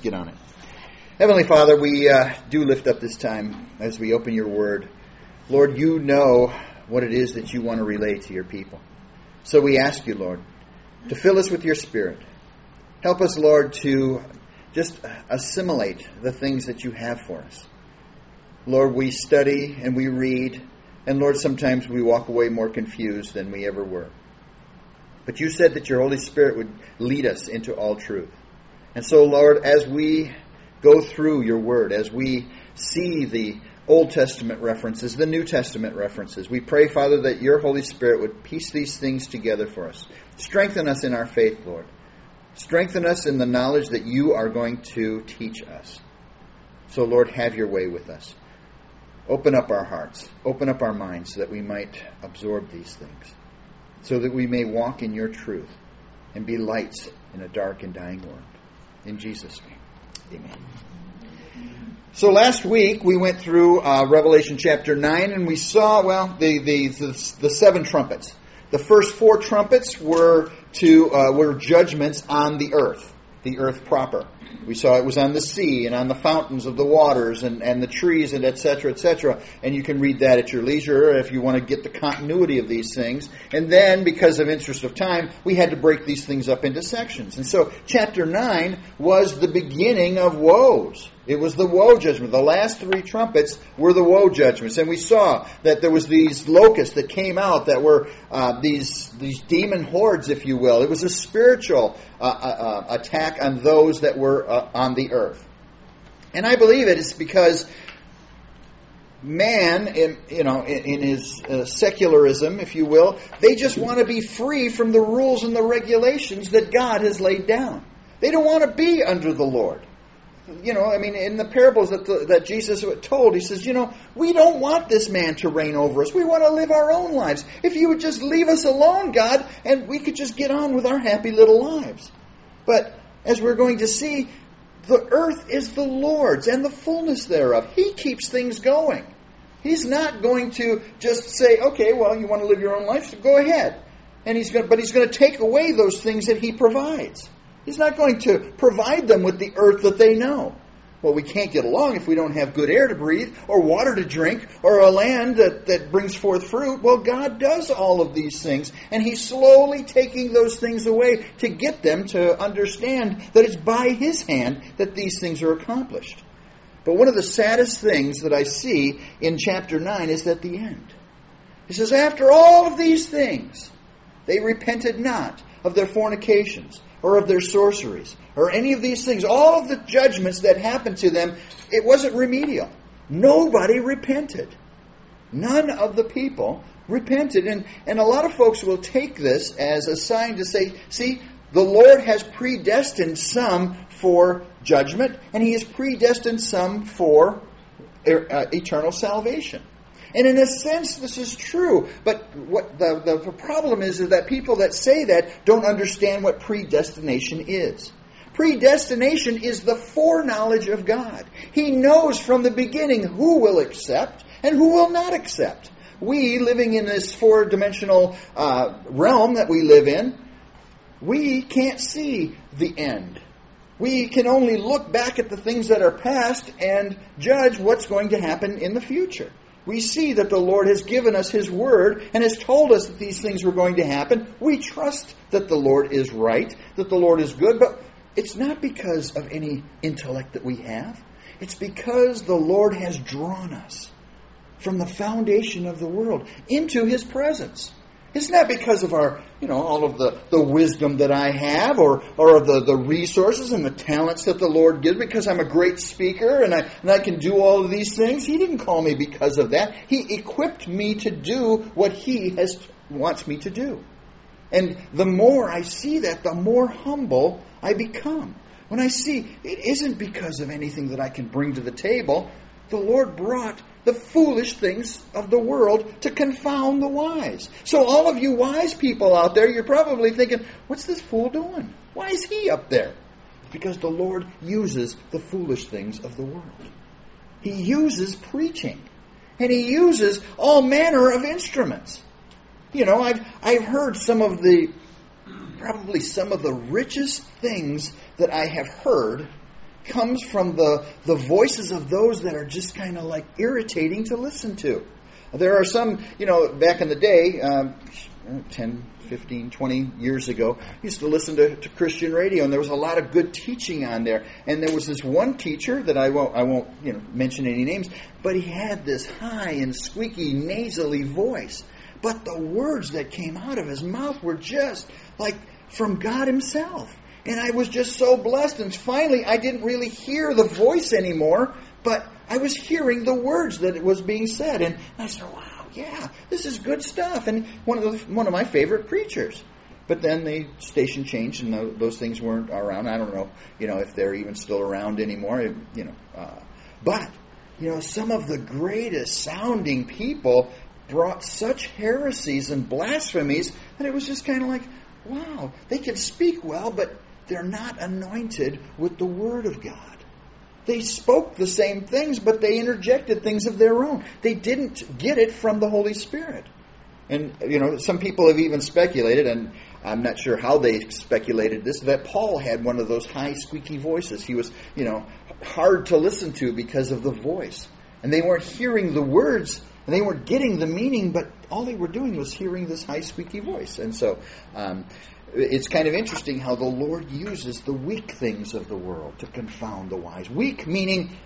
get on it. Heavenly Father, we do lift up this time as we open your word. Lord, you know what it is that you want to relay to your people. So we ask you, Lord, to fill us with your Spirit. Help us, Lord, to just assimilate the things that you have for us. Lord, we study and we read, and Lord, sometimes we walk away more confused than we ever were. But you said that your Holy Spirit would lead us into all truth. And so, Lord, as we go through your word, as we see the Old Testament references, the New Testament references, we pray, Father, that your Holy Spirit would piece these things together for us. Strengthen us in our faith, Lord. Strengthen us in the knowledge that you are going to teach us. So, Lord, have your way with us. Open up our hearts. Open up our minds so that we might absorb these things. So that we may walk in your truth and be lights in a dark and dying world. In Jesus' name, amen. So last week we went through Revelation chapter 9 and we saw, the seven trumpets. The first four trumpets were judgments on the earth proper. We saw it was on the sea and on the fountains of the waters and the trees and et cetera, et cetera. And you can read that at your leisure if you want to get the continuity of these things. And then, because of interest of time, we had to break these things up into sections. And so chapter 9 was the beginning of woes. It was the woe judgment. The last three trumpets were the woe judgments. And we saw that there was these locusts that came out that were these demon hordes, if you will. It was a spiritual attack on those that were on the earth. And I believe it is because man, in his secularism, if you will, they just want to be free from the rules and the regulations that God has laid down. They don't want to be under the Lord. In the parables that Jesus told, he says, we don't want this man to reign over us. We want to live our own lives. If you would just leave us alone, God, and we could just get on with our happy little lives. But as we're going to see, the earth is the Lord's and the fullness thereof. He keeps things going. He's not going to just say, okay, well, you want to live your own life, so go ahead. But he's going to take away those things that he provides. He's not going to provide them with the earth that they know. Well, we can't get along if we don't have good air to breathe, or water to drink, or a land that brings forth fruit. Well, God does all of these things, and He's slowly taking those things away to get them to understand that it's by His hand that these things are accomplished. But one of the saddest things that I see in chapter 9 is at the end. He says, after all of these things, they repented not of their fornications, or of their sorceries, or any of these things. All of the judgments that happened to them, it wasn't remedial. Nobody repented. None of the people repented. And a lot of folks will take this as a sign to say, see, the Lord has predestined some for judgment, and He has predestined some for eternal salvation. And in a sense, this is true. But what the problem is that people that say that don't understand what predestination is. Predestination is the foreknowledge of God. He knows from the beginning who will accept and who will not accept. We, living in this four-dimensional realm that we live in, we can't see the end. We can only look back at the things that are past and judge what's going to happen in the future. We see that the Lord has given us His Word and has told us that these things were going to happen. We trust that the Lord is right, that the Lord is good, but it's not because of any intellect that we have. It's because the Lord has drawn us from the foundation of the world into His presence. It's not because of our, all of the wisdom that I have or the resources and the talents that the Lord gives, because I'm a great speaker and I can do all of these things. He didn't call me because of that. He equipped me to do what He wants me to do. And the more I see that, the more humble I become. When I see it isn't because of anything that I can bring to the table. The Lord brought the foolish things of the world to confound the wise. So all of you wise people out there, you're probably thinking, what's this fool doing? Why is he up there? Because the Lord uses the foolish things of the world. He uses preaching. And He uses all manner of instruments. I've heard some of the richest things that I have heard comes from the voices of those that are just kind of like irritating to listen to. There are some, back in the day, 10, 15, 20 years ago, I used to listen to Christian radio, and there was a lot of good teaching on there. And there was this one teacher that I won't mention any names, but he had this high and squeaky, nasally voice. But the words that came out of his mouth were just like from God himself. And I was just so blessed. And finally, I didn't really hear the voice anymore, but I was hearing the words that was being said. And I said, wow, yeah, this is good stuff. And one of my favorite preachers. But then the station changed, and those things weren't around. I don't know, if they're even still around anymore. But some of the greatest sounding people brought such heresies and blasphemies that it was just kind of like, wow, they can speak well, but they're not anointed with the Word of God. They spoke the same things, but they interjected things of their own. They didn't get it from the Holy Spirit. And, some people have even speculated, and I'm not sure how they speculated this, that Paul had one of those high, squeaky voices. He was, hard to listen to because of the voice. And they weren't hearing the words, and they weren't getting the meaning, but all they were doing was hearing this high, squeaky voice. And so it's kind of interesting how the Lord uses the weak things of the world to confound the wise. Weak meaning,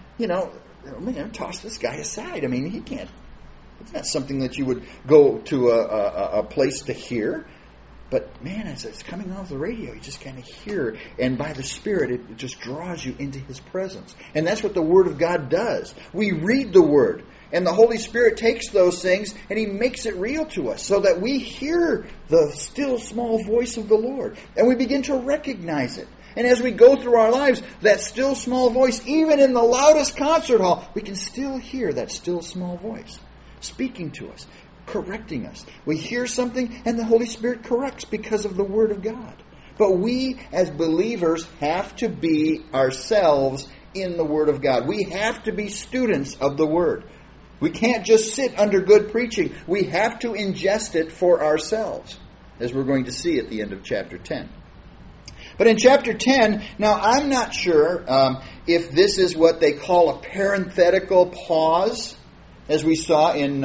toss this guy aside. I mean, he can't. It's not something that you would go to a place to hear. But, man, as it's coming off the radio, you just kind of hear it. And by the Spirit, it just draws you into His presence. And that's what the Word of God does. We read the Word. And the Holy Spirit takes those things and He makes it real to us so that we hear the still small voice of the Lord. And we begin to recognize it. And as we go through our lives, that still small voice, even in the loudest concert hall, we can still hear that still small voice speaking to us, correcting us. We hear something and the Holy Spirit corrects because of the Word of God. But we as believers have to be ourselves in the Word of God. We have to be students of the Word. We can't just sit under good preaching. We have to ingest it for ourselves, as we're going to see at the end of chapter 10. But in chapter 10, now I'm not sure if this is what they call a parenthetical pause, as we saw in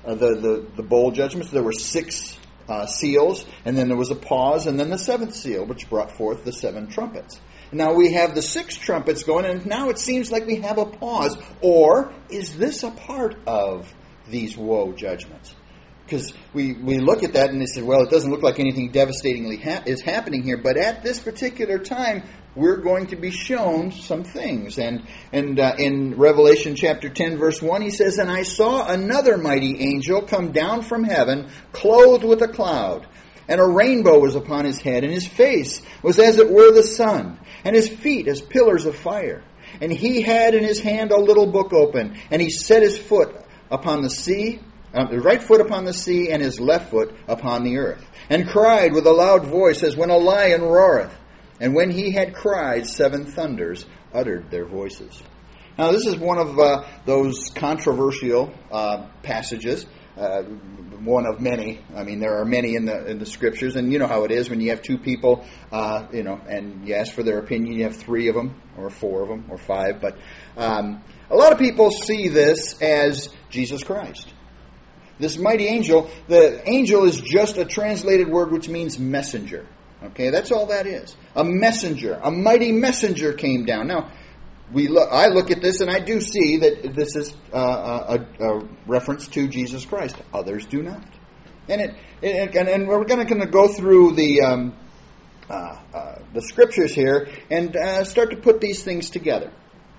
the bowl judgments. There were 6 seals, and then there was a pause, and then the 7th seal, which brought forth the 7 trumpets. Now we have the 6 trumpets going, and now it seems like we have a pause. Or is this a part of these woe judgments? Because we look at that and they say, well, it doesn't look like anything devastatingly is happening here. But at this particular time, we're going to be shown some things. And in Revelation chapter 10, verse 1, he says, "And I saw another mighty angel come down from heaven, clothed with a cloud. And a rainbow was upon his head, and his face was as it were the sun, and his feet as pillars of fire. And he had in his hand a little book open, and he set his foot upon the sea, the right foot upon the sea, and his left foot upon the earth, and cried with a loud voice as when a lion roareth. And when he had cried, 7 thunders uttered their voices." Now this is one of those controversial passages. One of many. I mean, there are many in the Scriptures, and you know how it is when you have 2 people, and you ask for their opinion. You have 3 of them, or 4 of them, or 5. But a lot of people see this as Jesus Christ. This mighty angel. The angel is just a translated word which means messenger. Okay, that's all that is. A messenger, a mighty messenger came down. Now, I look at this and I do see that this is a reference to Jesus Christ. Others do not. And we're going to go through the Scriptures here and start to put these things together.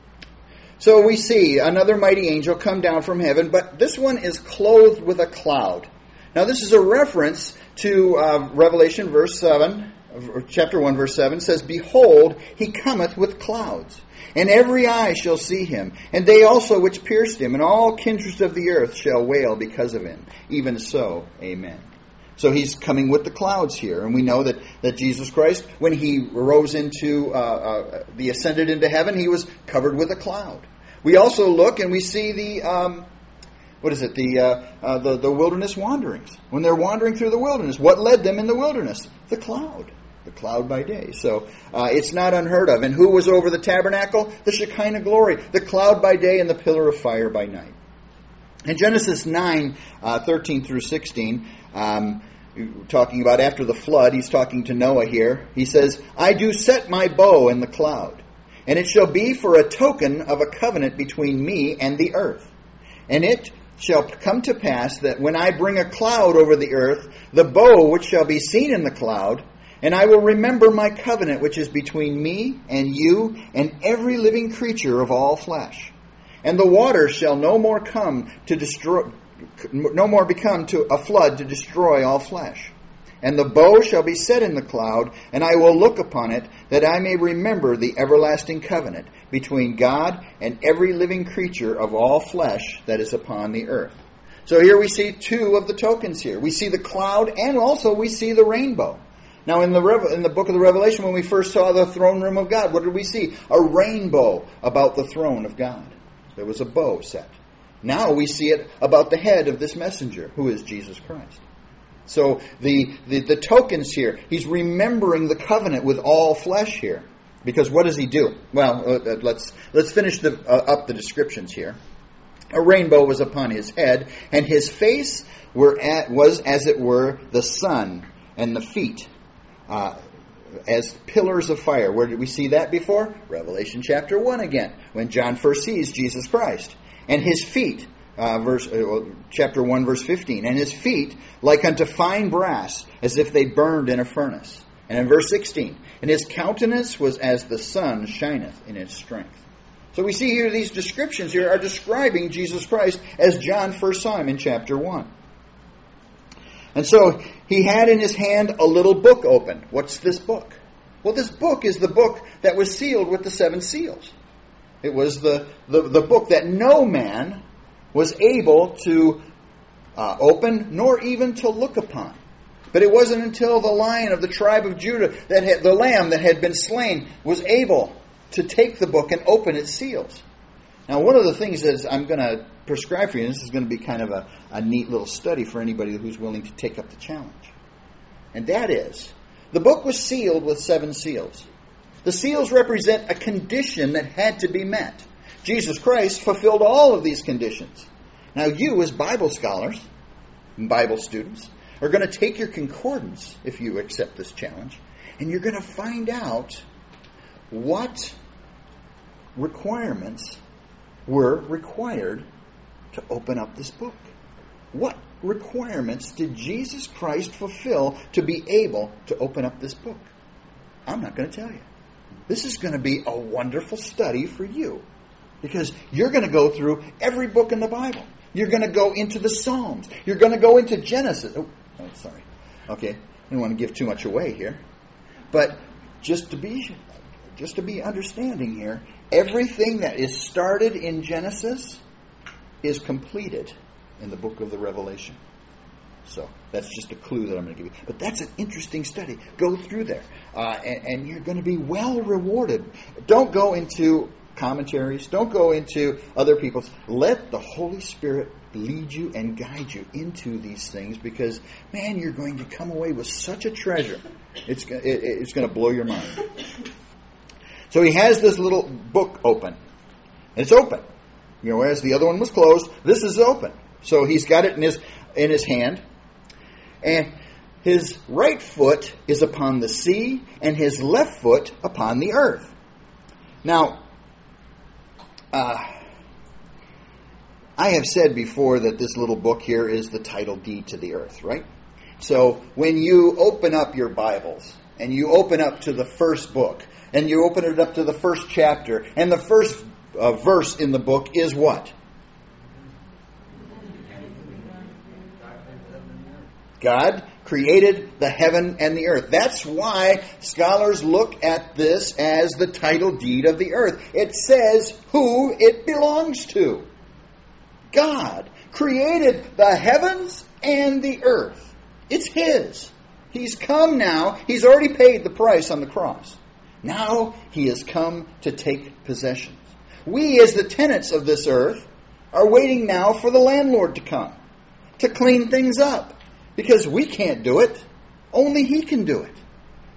So we see another mighty angel come down from heaven, but this one is clothed with a cloud. Now this is a reference to Revelation chapter 1, verse 7 says, "Behold, he cometh with clouds, and every eye shall see him, and they also which pierced him, and all kindreds of the earth shall wail because of him. Even so, amen." So he's coming with the clouds here, and we know that Jesus Christ, when he rose into, he ascended into heaven, he was covered with a cloud. We also look and we see the wilderness wanderings. When they're wandering through the wilderness, what led them in the wilderness? The cloud. The cloud by day. So it's not unheard of. And who was over the tabernacle? The Shekinah glory. The cloud by day and the pillar of fire by night. In Genesis 9, 13 through 16, talking about after the flood, he's talking to Noah here. He says, I do set my bow in the cloud, and it shall be for a token of a covenant between me and the earth. And it shall come to pass that when I bring a cloud over the earth, the bow which shall be seen in the cloud, and I will remember my covenant which is between me and you and every living creature of all flesh. And the waters shall no more become to a flood to destroy all flesh. And the bow shall be set in the cloud, and I will look upon it, that I may remember the everlasting covenant between God and every living creature of all flesh that is upon the earth. So here we see two of the tokens here. We see the cloud, and also we see the rainbow. Now in the book of the Revelation, when we first saw the throne room of God, what did we see? A rainbow about the throne of God. There was a bow set. Now we see it about the head of this messenger, who is Jesus Christ. So the tokens here, he's remembering the covenant with all flesh here. Because what does he do? Well, let's finish up the descriptions here. A rainbow was upon his head, and his face was as it were the sun, and the feet as pillars of fire. Where did we see that before? Revelation chapter 1 again, when John first sees Jesus Christ. And his feet, chapter 1, verse 15, and his feet like unto fine brass, as if they burned in a furnace. And in verse 16, and his countenance was as the sun shineth in its strength. So we see here these descriptions here are describing Jesus Christ as John first saw him in chapter 1. And so he had in his hand a little book open. What's this book? Well, this book is the book that was sealed with the 7 seals. It was the book that no man was able to open, nor even to look upon. But it wasn't until the Lion of the tribe of Judah, the Lamb that had been slain, was able to take the book and open its seals. Now, one of the things is I'm going to prescribe for you, and this is going to be kind of a neat little study for anybody who's willing to take up the challenge. And that is, the book was sealed with 7 seals. The seals represent a condition that had to be met. Jesus Christ fulfilled all of these conditions. Now you, as Bible scholars and Bible students, are going to take your concordance, if you accept this challenge, and you're going to find out what requirements were required to open up this book. What requirements did Jesus Christ fulfill to be able to open up this book? I'm not going to tell you. This is going to be a wonderful study for you, because you're going to go through every book in the Bible. You're going to go into the Psalms. You're going to go into Genesis. Oh, sorry. Okay, I don't want to give too much away here. But just to be understanding here, everything that is started in Genesis is completed in the book of the Revelation. So that's just a clue that I'm going to give you. But that's an interesting study. Go through there. And you're going to be well rewarded. Don't go into commentaries. Don't go into other people's. Let the Holy Spirit lead you and guide you into these things, because, man, you're going to come away with such a treasure. It's going to blow your mind. So he has this little book open. And it's open. Whereas the other one was closed, this is open. So he's got it in his hand. And his right foot is upon the sea, and his left foot upon the earth. Now, I have said before that this little book here is the title deed to the earth, right? So when you open up your Bibles, and you open up to the first book, and you open it up to the first chapter, and the first verse in the book is what? God created the heaven and the earth. That's why scholars look at this as the title deed of the earth. It says who it belongs to. God created the heavens and the earth. It's His. He's come now. He's already paid the price on the cross. Now He has come to take possession. We, as the tenants of this earth, are waiting now for the landlord to come, to clean things up. Because we can't do it. Only He can do it.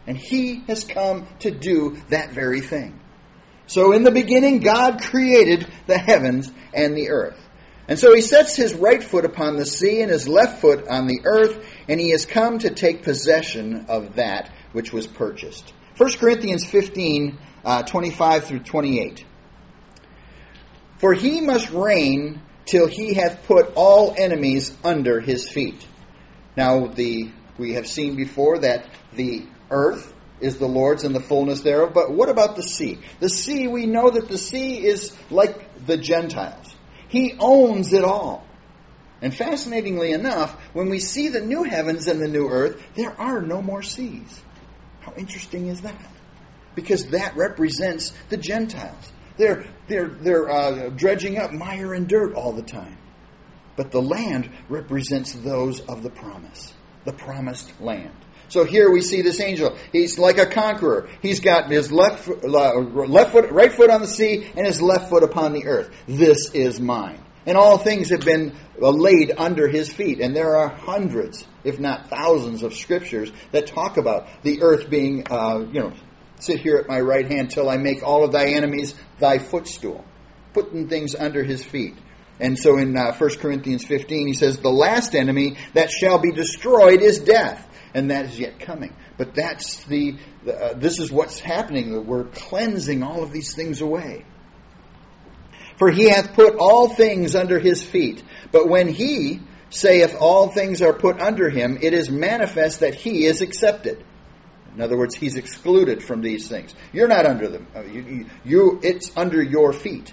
And He has come to do that very thing. So in the beginning, God created the heavens and the earth. And so He sets His right foot upon the sea and His left foot on the earth, and He has come to take possession of that which was purchased. 1 Corinthians 15, 25 through 28. For He must reign till He hath put all enemies under His feet. Now, we have seen before that the earth is the Lord's and the fullness thereof. But what about the sea? The sea, we know that the sea is like the Gentiles. He owns it all. And fascinatingly enough, when we see the new heavens and the new earth, there are no more seas. How interesting is that? Because that represents the Gentiles. They're dredging up mire and dirt all the time. But the land represents those of the promise, the promised land. So here we see this angel. He's like a conqueror. He's got his right foot on the sea and his left foot upon the earth. This is mine. And all things have been laid under his feet. And there are hundreds, if not thousands, of scriptures that talk about the earth being, sit here at my right hand till I make all of thy enemies thy footstool. Putting things under his feet. And so in 1 Corinthians 15, he says, the last enemy that shall be destroyed is death. And that is yet coming. But that's this is what's happening. We're cleansing all of these things away. For He hath put all things under His feet. But when He saith all things are put under Him, it is manifest that He is accepted. In other words, He's excluded from these things. You're not under them. It's under your feet.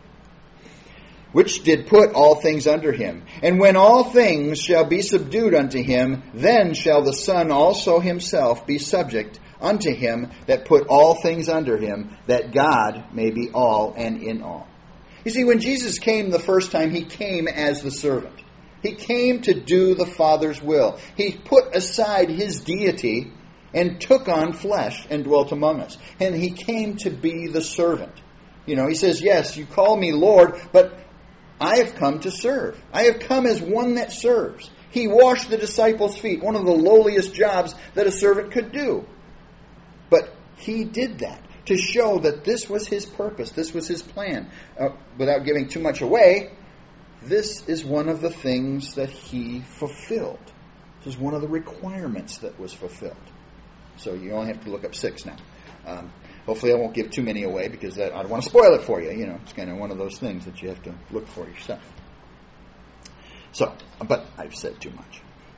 Which did put all things under Him. And when all things shall be subdued unto Him, then shall the Son also Himself be subject unto Him that put all things under Him, that God may be all and in all. You see, when Jesus came the first time, He came as the servant. He came to do the Father's will. He put aside His deity and took on flesh and dwelt among us. And He came to be the servant. He says, yes, you call me Lord, but I have come to serve. I have come as one that serves. He washed the disciples' feet, one of the lowliest jobs that a servant could do. But He did that to show that this was His purpose, this was His plan. Without giving too much away, this is one of the things that He fulfilled. This is one of the requirements that was fulfilled. So you only have to look up 6 now. Hopefully I won't give too many away because I don't want to spoil it for you. It's kind of one of those things that you have to look for yourself. So, but I've said too much.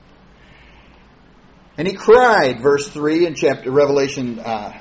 And He cried, verse 3 in chapter Revelation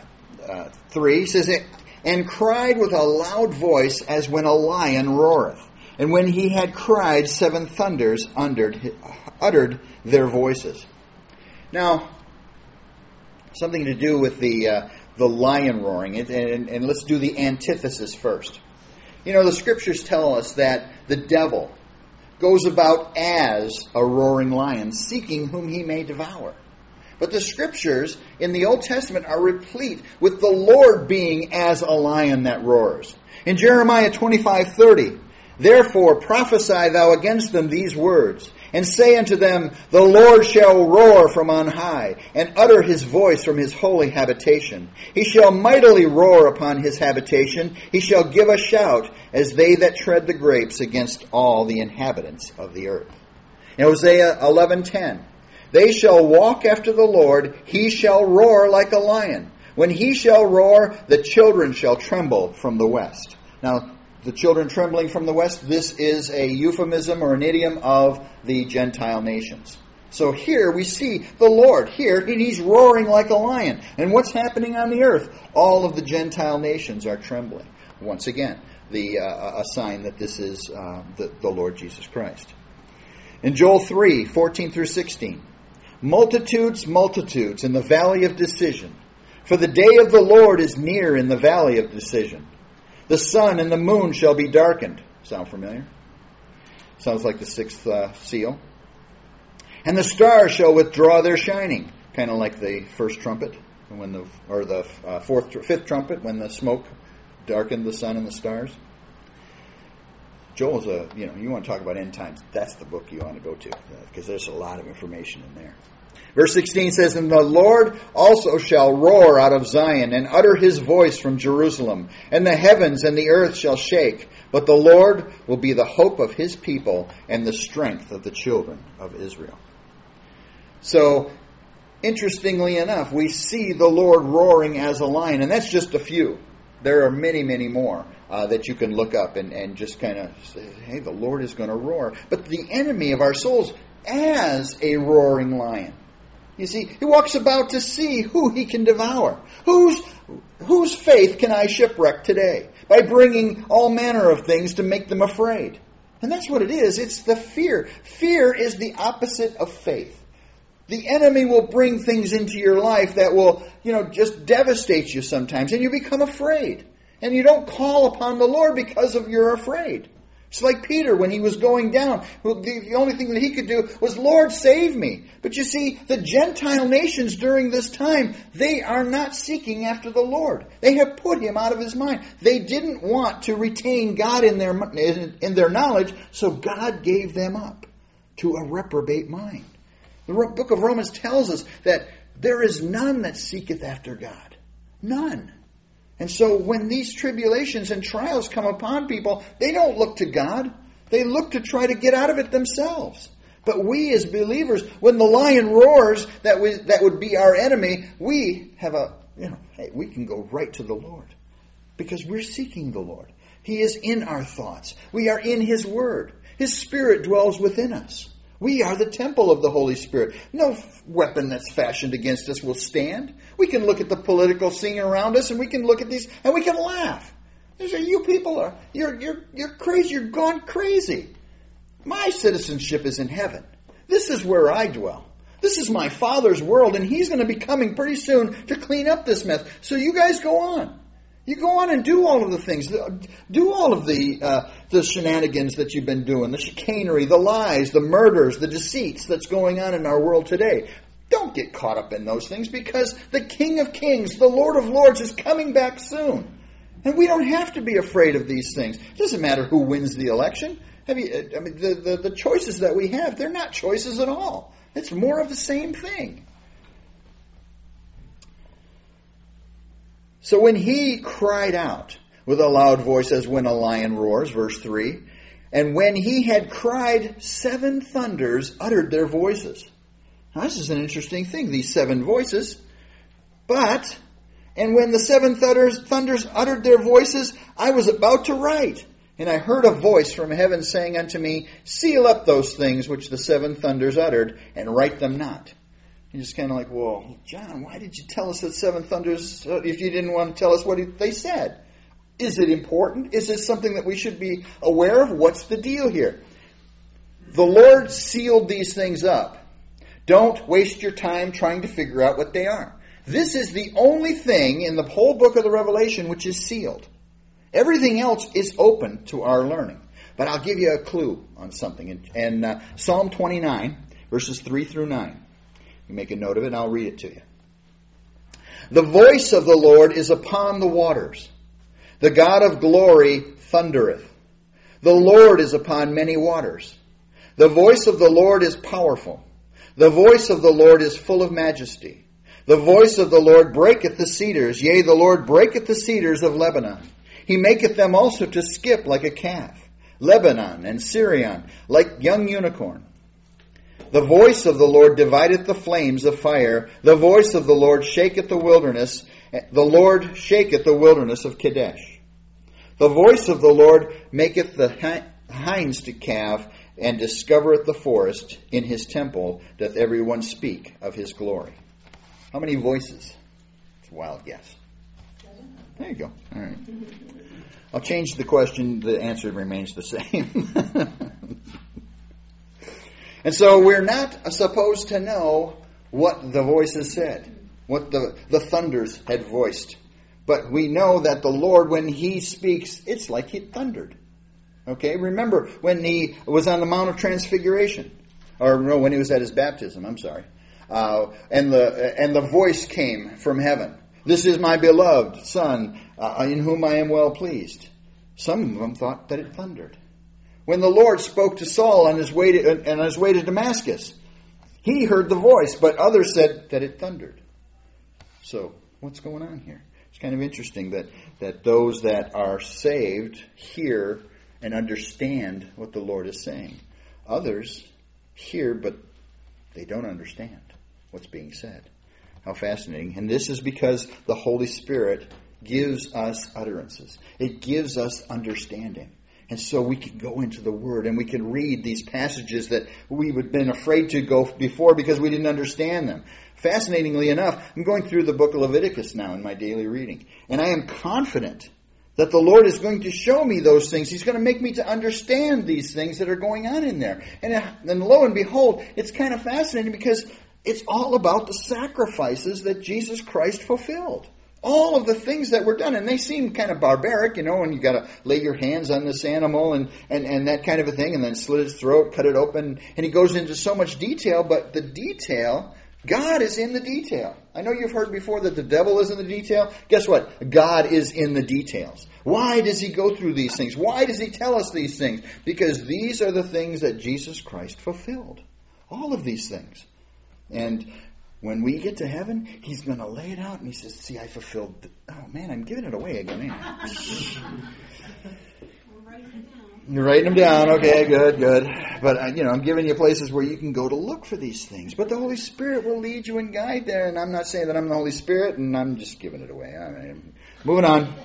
3, he says, and cried with a loud voice as when a lion roareth. And when He had cried, 7 thunders uttered their voices. Now, something to do with the lion roaring. And let's do the antithesis first. The scriptures tell us that the devil goes about as a roaring lion, seeking whom he may devour. But the scriptures in the Old Testament are replete with the Lord being as a lion that roars. In Jeremiah 25:30, therefore prophesy thou against them these words, and say unto them, the Lord shall roar from on high, and utter His voice from His holy habitation. He shall mightily roar upon His habitation. He shall give a shout, as they that tread the grapes against all the inhabitants of the earth. In Hosea 11:10, they shall walk after the Lord. He shall roar like a lion. When He shall roar, the children shall tremble from the west. Now, the children trembling from the west, this is a euphemism or an idiom of the Gentile nations. So here we see the Lord here, and He's roaring like a lion. And what's happening on the earth? All of the Gentile nations are trembling. Once again, a sign that this is the Lord Jesus Christ. In Joel 3:14 through 16, multitudes, multitudes in the valley of decision. For the day of the Lord is near in the valley of decision. The sun and the moon shall be darkened. Sound familiar? Sounds like the 6th seal. And the stars shall withdraw their shining. Kind of like the first trumpet, or the 5th trumpet, when the smoke darkened the sun and the stars. Joel's you want to talk about end times, that's the book you want to go to, because there's a lot of information in there. Verse 16 says, "And the Lord also shall roar out of Zion, and utter his voice from Jerusalem. And the heavens and the earth shall shake. But the Lord will be the hope of his people, and the strength of the children of Israel." So, interestingly enough, we see the Lord roaring as a lion. And that's just a few. There are many, many more that you can look up and just kind of say, hey, the Lord is going to roar. But the enemy of our souls as a roaring lion. You see, he walks about to see who he can devour. Whose faith can I shipwreck today? By bringing all manner of things to make them afraid. And that's what it is. It's the fear. Fear is the opposite of faith. The enemy will bring things into your life that will, just devastate you sometimes. And you become afraid. And you don't call upon the Lord because you're afraid. It's like Peter when he was going down. The only thing that he could do was, Lord, save me. But you see, the Gentile nations during this time, they are not seeking after the Lord. They have put him out of his mind. They didn't want to retain God in their knowledge, so God gave them up to a reprobate mind. The book of Romans tells us that there is none that seeketh after God. None. And so when these tribulations and trials come upon people, they don't look to God. They look to try to get out of it themselves. But we as believers, when the lion roars, that would be our enemy, we have hey, we can go right to the Lord. Because we're seeking the Lord. He is in our thoughts. We are in His Word. His Spirit dwells within us. We are the temple of the Holy Spirit. No weapon that's fashioned against us will stand. We can look at the political scene around us, and we can look at these, and we can laugh. They say, "You people you're crazy. You're gone crazy. My citizenship is in heaven. This is where I dwell. This is my Father's world, and He's going to be coming pretty soon to clean up this mess. So you guys go on. You go on and do all of the things. Do all of the shenanigans that you've been doing, the chicanery, the lies, the murders, the deceits that's going on in our world today. Don't get caught up in those things, because the King of Kings, the Lord of Lords, is coming back soon. And we don't have to be afraid of these things. It doesn't matter who wins the election. The choices that we have, they're not choices at all. It's more of the same thing. So when he cried out with a loud voice as when a lion roars, verse 3, and when he had cried, 7 thunders uttered their voices. Now this is an interesting thing, these 7 voices. And when the 7 thunders uttered their voices, I was about to write. And I heard a voice from heaven saying unto me, seal up those things which the 7 thunders uttered, and write them not. You're just kind of like, well, John, why did you tell us that 7 thunders if you didn't want to tell us what they said? Is it important? Is it something that we should be aware of? What's the deal here? The Lord sealed these things up. Don't waste your time trying to figure out what they are. This is the only thing in the whole book of the Revelation which is sealed. Everything else is open to our learning. But I'll give you a clue on something. In Psalm 29, verses 3 through 9. You make a note of it and I'll read it to you. The voice of the Lord is upon the waters. The God of glory thundereth. The Lord is upon many waters. The voice of the Lord is powerful. The voice of the Lord is full of majesty. The voice of the Lord breaketh the cedars. Yea, the Lord breaketh the cedars of Lebanon. He maketh them also to skip like a calf. Lebanon and Syrian like young unicorn. The voice of the Lord divideth the flames of fire. The voice of the Lord shaketh the wilderness. The Lord shaketh the wilderness of Kadesh. The voice of the Lord maketh the hinds to calve, and discovereth the forest. In His temple doth every one speak of His glory. How many voices? It's a wild guess. There you go. All right. I'll change the question. The answer remains the same. And so we're not supposed to know what the voices said, what the thunders had voiced. But we know that the Lord, when He speaks, it's like He thundered. Okay, remember when He was on the Mount of Transfiguration, or no, when He was at His baptism. I'm sorry, and the voice came from heaven. This is my beloved Son, in whom I am well pleased. Some of them thought that it thundered. When the Lord spoke to Saul on his way to Damascus, He heard the voice, but others said that it thundered. So, what's going on here? It's kind of interesting that those that are saved hear and understand what the Lord is saying. Others hear, but they don't understand what's being said. How fascinating. And this is because the Holy Spirit gives us utterances. It gives us understanding. And so we can go into the Word and we can read these passages that we would have been afraid to go before because we didn't understand them. Fascinatingly enough, I'm going through the book of Leviticus now in my daily reading. And I am confident that the Lord is going to show me those things. He's going to make me to understand these things that are going on in there. And lo and behold, it's kind of fascinating because it's all about the sacrifices that Jesus Christ fulfilled. All of the things that were done. And they seem kind of barbaric, and you got to lay your hands on this animal and that kind of a thing, and then slit its throat, cut it open. And he goes into so much detail, but the detail, God is in the detail. I know you've heard before that the devil is in the detail. Guess what? God is in the details. Why does he go through these things? Why does he tell us these things? Because these are the things that Jesus Christ fulfilled. All of these things. And when we get to heaven, he's going to lay it out and he says, see, I fulfilled... Oh man, I'm giving it away again. You're writing them down. Okay, good. But, I'm giving you places where you can go to look for these things. But the Holy Spirit will lead you and guide there. And I'm not saying that I'm the Holy Spirit, and I'm just giving it away. All right. Moving on.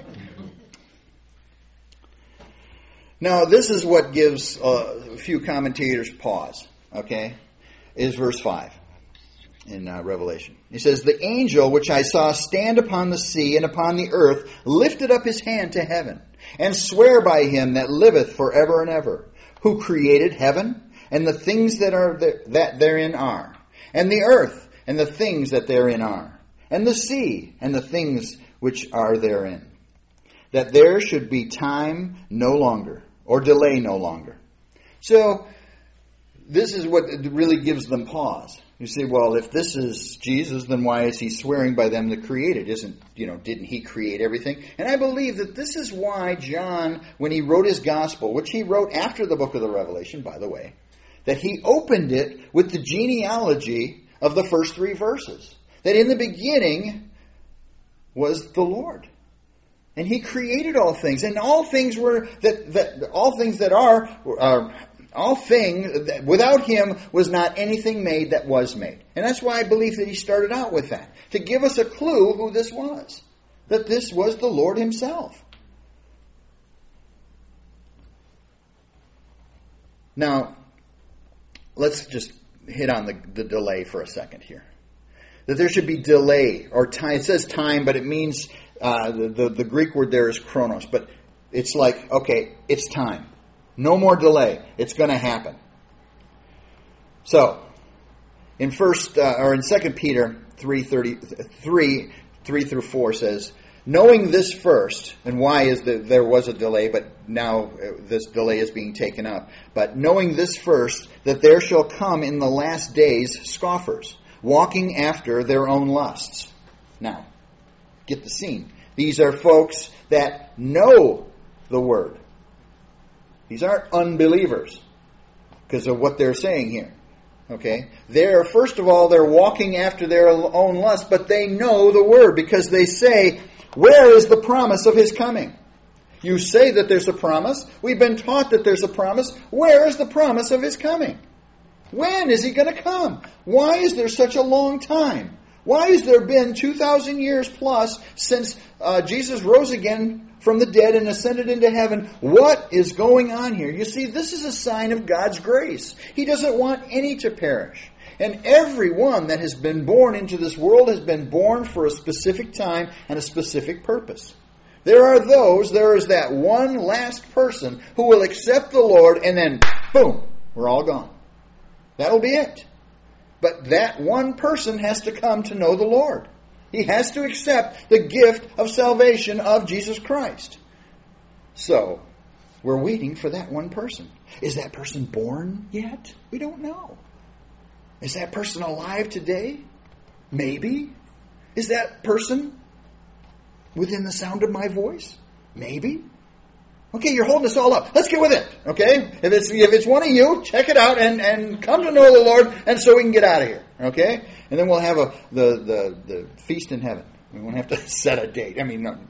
Now, this is what gives a few commentators pause, okay, is verse 5 in Revelation. He says, the angel which I saw stand upon the sea and upon the earth lifted up his hand to heaven, and swear by him that liveth forever and ever, who created heaven and the things that therein are, and the earth and the things that therein are, and the sea and the things which are therein, that there should be time no longer, or delay no longer. So, this is what really gives them pause. You say, well, if this is Jesus, then why is he swearing by them that created? Didn't he create everything? And I believe that this is why John, when he wrote his gospel, which he wrote after the book of the Revelation, by the way, that he opened it with the genealogy of the first 3 verses. That in the beginning was the Lord. And he created all things. And all things without him was not anything made that was made. And that's why I believe that he started out with that. To give us a clue who this was. That this was the Lord himself. Now, let's just hit on the delay for a second here. That there should be delay or time. It says time, but it means the Greek word there is chronos. But it's like, okay, it's time. No more delay. It's going to happen. So, in 2 Peter 3:3-4 says, knowing this first, and why is that there was a delay, but now this delay is being taken up. But knowing this first, that there shall come in the last days scoffers, walking after their own lusts. Now, get the scene. These are folks that know the Word. These aren't unbelievers because of what they're saying here. Okay? First of all, they're walking after their own lust, but they know the Word because they say, where is the promise of His coming? You say that there's a promise. We've been taught that there's a promise. Where is the promise of His coming? When is He going to come? Why is there such a long time? Why has there been 2,000 years plus since Jesus rose again from the dead and ascended into heaven? What is going on here? You see, this is a sign of God's grace. He doesn't want any to perish. And everyone that has been born into this world has been born for a specific time and a specific purpose. There is that one last person who will accept the Lord, and then, boom, we're all gone. That'll be it. But that one person has to come to know the Lord. He has to accept the gift of salvation of Jesus Christ. So, we're waiting for that one person. Is that person born yet? We don't know. Is that person alive today? Maybe. Is that person within the sound of my voice? Maybe. Okay, you're holding us all up. Let's get with it. Okay? If it's one of you, check it out and come to know the Lord, and so we can get out of here. Okay? And then we'll have the feast in heaven. We won't have to set a date. I mean, no.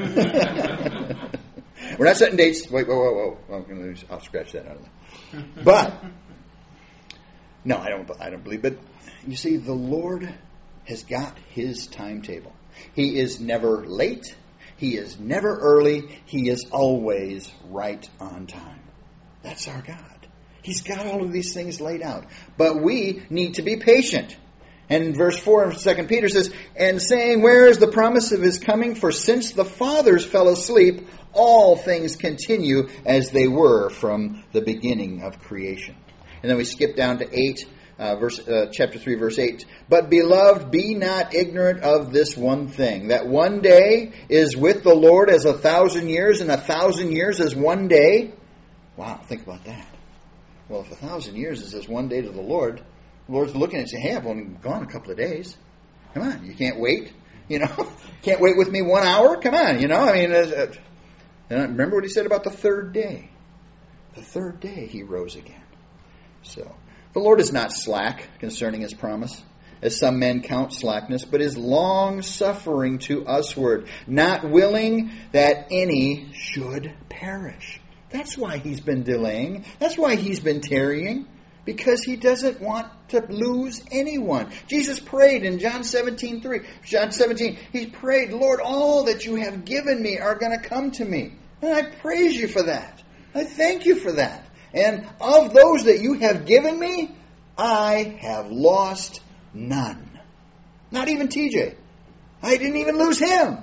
We're not setting dates. Wait, whoa. I'll scratch that out of there. But no, I don't believe. But you see, the Lord has got His timetable. He is never late. He is never early. He is always right on time. That's our God. He's got all of these things laid out. But we need to be patient. And verse 4 of 2 Peter says, and saying, where is the promise of His coming? For since the fathers fell asleep, all things continue as they were from the beginning of creation. And then we skip down to 8. Chapter 3, verse 8. But beloved, be not ignorant of this one thing, that one day is with the Lord as 1,000 years, and 1,000 years as one day. Wow, think about that. Well, if 1,000 years is as one day to the Lord's looking at you and saying, hey, I've only gone a couple of days. Come on, you can't wait. Can't wait with me 1 hour? Come on, remember what He said about the third day. The third day He rose again. So, the Lord is not slack concerning His promise, as some men count slackness, but is long-suffering to usward, not willing that any should perish. That's why He's been delaying. That's why He's been tarrying, because He doesn't want to lose anyone. Jesus prayed in John 17, He prayed, Lord, all that You have given me are going to come to me. And I praise You for that. I thank You for that. And of those that You have given me, I have lost none. Not even TJ. I didn't even lose him.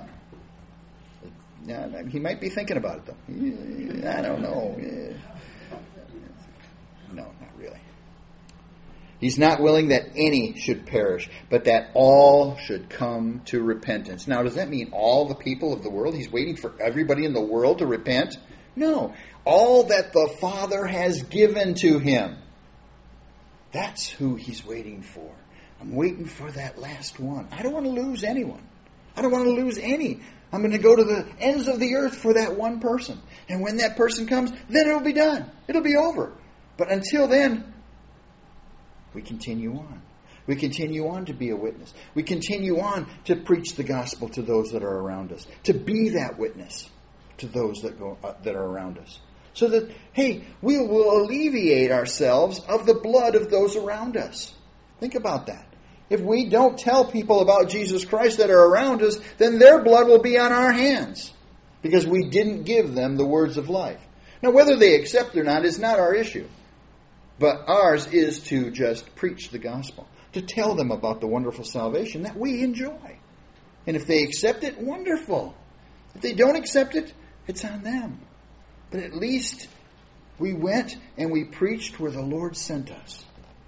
He might be thinking about it, though. I don't know. No, not really. He's not willing that any should perish, but that all should come to repentance. Now, does that mean all the people of the world? He's waiting for everybody in the world to repent? No. All that the Father has given to Him. That's who He's waiting for. I'm waiting for that last one. I don't want to lose anyone. I don't want to lose any. I'm going to go to the ends of the earth for that one person. And when that person comes, then it'll be done. It'll be over. But until then, we continue on. We continue on to be a witness. We continue on to preach the gospel to those that are around us. To be that witness to those that are around us. So that, hey, we will alleviate ourselves of the blood of those around us. Think about that. If we don't tell people about Jesus Christ that are around us, then their blood will be on our hands. Because we didn't give them the words of life. Now, whether they accept or not is not our issue. But ours is to just preach the gospel. To tell them about the wonderful salvation that we enjoy. And if they accept it, wonderful. If they don't accept it, it's on them. But at least we went and we preached where the Lord sent us.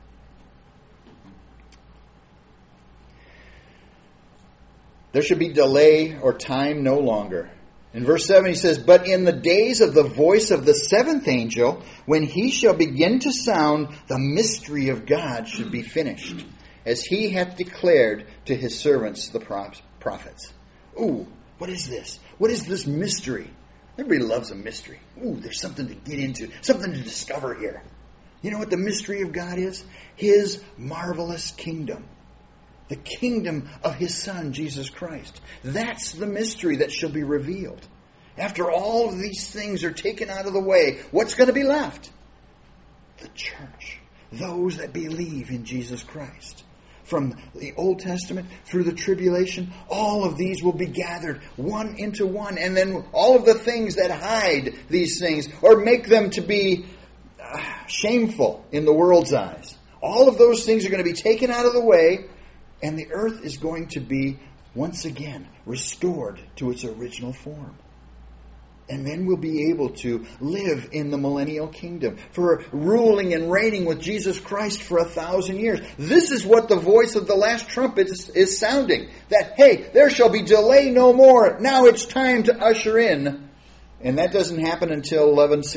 There should be delay or time no longer. In verse 7 he says, but in the days of the voice of the seventh angel, when he shall begin to sound, the mystery of God should be finished, as He hath declared to His servants the prophets. Ooh, what is this? What is this mystery? Everybody loves a mystery. Ooh, there's something to get into, something to discover here. You know what the mystery of God is? His marvelous kingdom. The kingdom of His Son, Jesus Christ. That's the mystery that shall be revealed. After all of these things are taken out of the way, what's going to be left? The church. Those that believe in Jesus Christ. From the Old Testament through the tribulation, all of these will be gathered one into one. And then all of the things that hide these things or make them to be shameful in the world's eyes. All of those things are going to be taken out of the way. And the earth is going to be, once again, restored to its original form. And then we'll be able to live in the millennial kingdom, for ruling and reigning with Jesus Christ for 1,000 years. This is what the voice of the last trumpet is sounding. That, hey, there shall be delay no more. Now it's time to usher in. And that doesn't happen until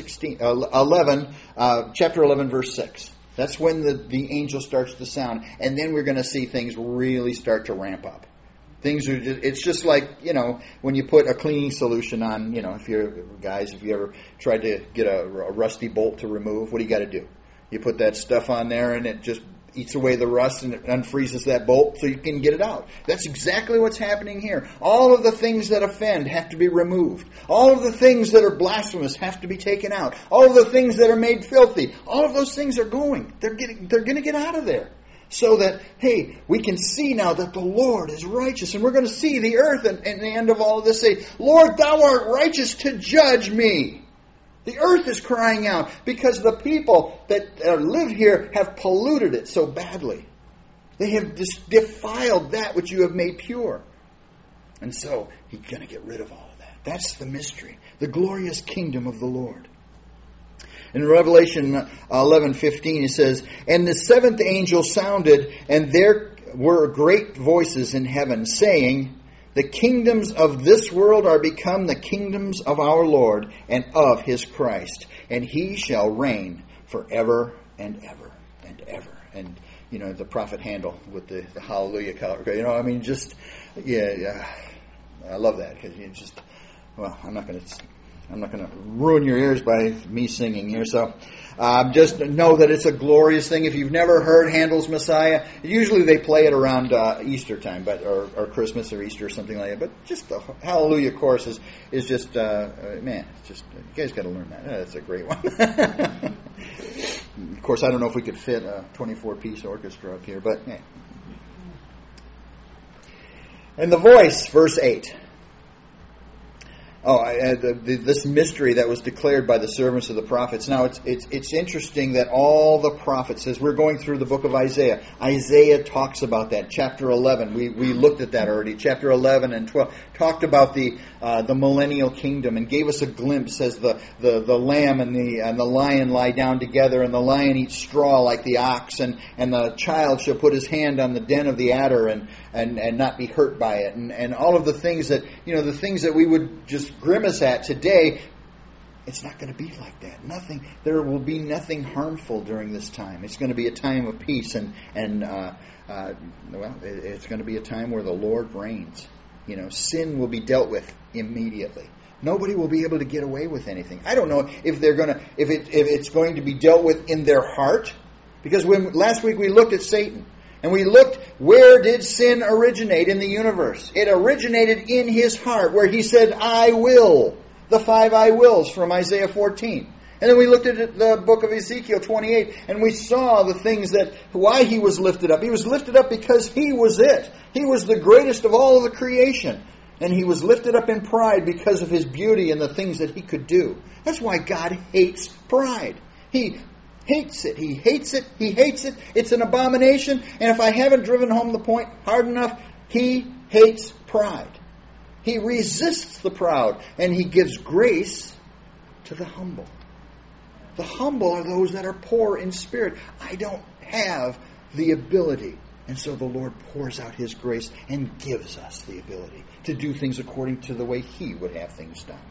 chapter 11, verse 6. That's when the angel starts to sound. And then we're going to see things really start to ramp up. Things are just, it's just like, when you put a cleaning solution on, if you ever tried to get a rusty bolt to remove, what do you got to do? You put that stuff on there and it just eats away the rust and it unfreezes that bolt so you can get it out. That's exactly what's happening here. All of the things that offend have to be removed. All of the things that are blasphemous have to be taken out. All of the things that are made filthy, all of those things are going. They're going to get out of there. So that, hey, we can see now that the Lord is righteous. And we're going to see the earth and the end of all of this say, Lord, thou art righteous to judge me. The earth is crying out because the people that live here have polluted it so badly. They have defiled that which you have made pure. And so He's going to get rid of all of that. That's the mystery. The glorious kingdom of the Lord. In Revelation 11:15 it says, And the seventh angel sounded, and there were great voices in heaven, saying, The kingdoms of this world are become the kingdoms of our Lord and of His Christ, and He shall reign forever and ever and ever. And, the prophet Handel with the hallelujah color. I love that because I'm not going to ruin your ears by me singing here. So just know that it's a glorious thing. If you've never heard Handel's Messiah, usually they play it around Easter time, or Christmas or Easter or something like that. But just the Hallelujah chorus is just, you guys got to learn that. That's a great one. Of course, I don't know if we could fit a 24-piece orchestra up here, but hey. And the voice, verse 8. This mystery that was declared by the servants of the prophets. Now, it's interesting that all the prophets, as we're going through the book of Isaiah, Isaiah talks about that. Chapter 11, we looked at that already. Chapter 11 and 12 talked about the millennial kingdom and gave us a glimpse as the lamb and the lion lie down together, and the lion eats straw like the ox, and the child shall put his hand on the den of the adder and not be hurt by it, and all of the things that the things that we would just grimace at today. It's not going to be like that. There will be nothing harmful during this time. It's going to be a time of peace, and it's going to be a time where the Lord reigns. Sin will be dealt with immediately. Nobody will be able to get away with anything. I don't know if it's going to be dealt with in their heart, because last week we looked at Satan. And we looked, where did sin originate in the universe? It originated in his heart, where he said, I will. The 5 I wills from Isaiah 14. And then we looked at the book of Ezekiel 28, and we saw the things why he was lifted up. He was lifted up because he was it. He was the greatest of all of the creation. And he was lifted up in pride because of his beauty and the things that he could do. That's why God hates pride. He hates it. He hates it. He hates it. It's an abomination. And if I haven't driven home the point hard enough, He hates pride. He resists the proud, and He gives grace to the humble. The humble are those that are poor in spirit. I don't have the ability. And so the Lord pours out His grace and gives us the ability to do things according to the way He would have things done.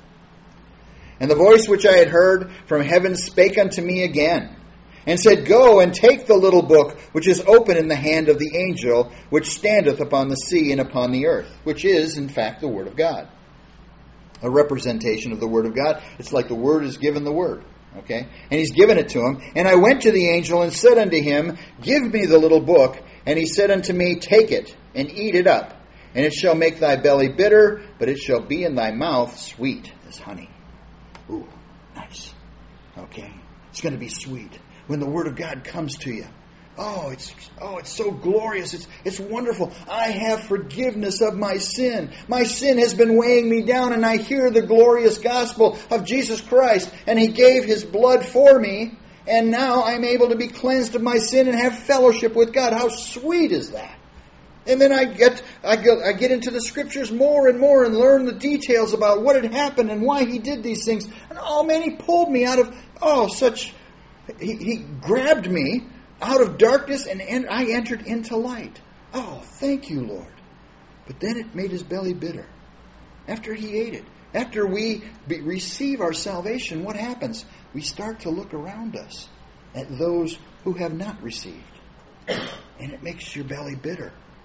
And the voice which I had heard from heaven spake unto me again, and said, Go and take the little book which is open in the hand of the angel which standeth upon the sea and upon the earth, which is, in fact, the Word of God. A representation of the Word of God. It's like the Word is given the Word. Okay? And He's given it to him. And I went to the angel and said unto him, Give me the little book. And he said unto me, Take it and eat it up. And it shall make thy belly bitter, but it shall be in thy mouth sweet as honey. Ooh, nice. Okay? It's going to be sweet when the Word of God comes to you. It's so glorious. It's wonderful. I have forgiveness of my sin. My sin has been weighing me down, and I hear the glorious gospel of Jesus Christ, and He gave His blood for me, and now I'm able to be cleansed of my sin and have fellowship with God. How sweet is that? And then I get into the Scriptures more and more and learn the details about what had happened and why He did these things. And oh man, He pulled me out of He grabbed me out of darkness, and I entered into light. Oh, thank you, Lord. But then it made his belly bitter. After he ate it, after we receive our salvation, what happens? We start to look around us at those who have not received. And it makes your belly bitter.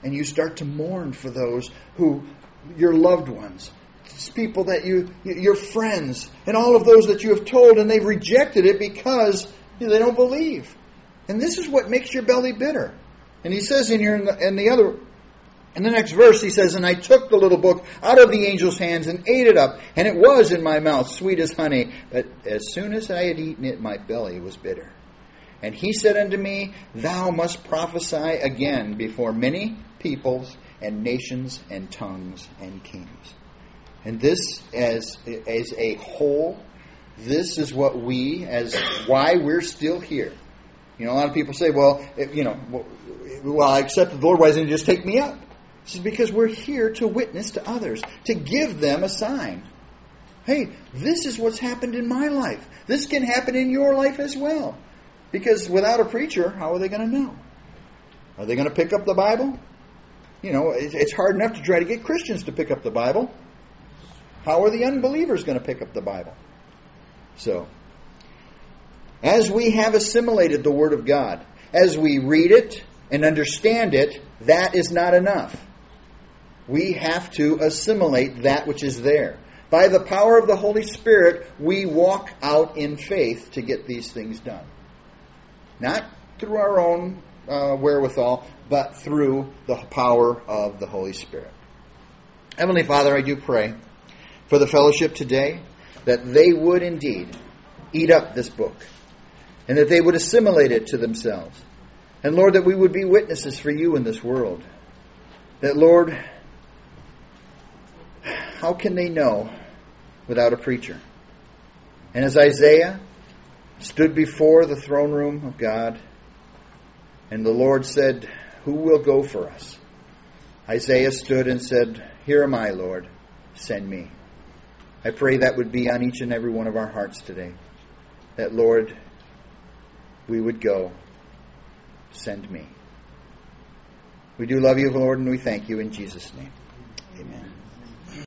and you start to mourn for those who, your loved ones, it's people that your friends, and all of those that you have told, and they've rejected it because they don't believe. And this is what makes your belly bitter. And he says in the next verse, he says, "And I took the little book out of the angel's hands and ate it up, and it was in my mouth sweet as honey. But as soon as I had eaten it, my belly was bitter. And he said unto me, Thou must prophesy again before many peoples and nations and tongues and kings." And this, as a whole, this is what why we're still here. A lot of people say, well, I accepted the Lord, why doesn't He just take me up? This is because we're here to witness to others, to give them a sign. Hey, this is what's happened in my life. This can happen in your life as well. Because without a preacher, how are they going to know? Are they going to pick up the Bible? It's hard enough to try to get Christians to pick up the Bible. How are the unbelievers going to pick up the Bible? So, as we have assimilated the Word of God, as we read it and understand it, that is not enough. We have to assimilate that which is there. By the power of the Holy Spirit, we walk out in faith to get these things done. Not through our own wherewithal, but through the power of the Holy Spirit. Heavenly Father, I do pray for the fellowship today that they would indeed eat up this book and that they would assimilate it to themselves. And Lord, that we would be witnesses for you in this world. That, Lord, how can they know without a preacher? And as Isaiah stood before the throne room of God, and the Lord said, Who will go for us? Isaiah stood and said, Here am I, Lord, send me. I pray that would be on each and every one of our hearts today. That, Lord, we would go. Send me. We do love you, Lord, and we thank you in Jesus' name. Amen.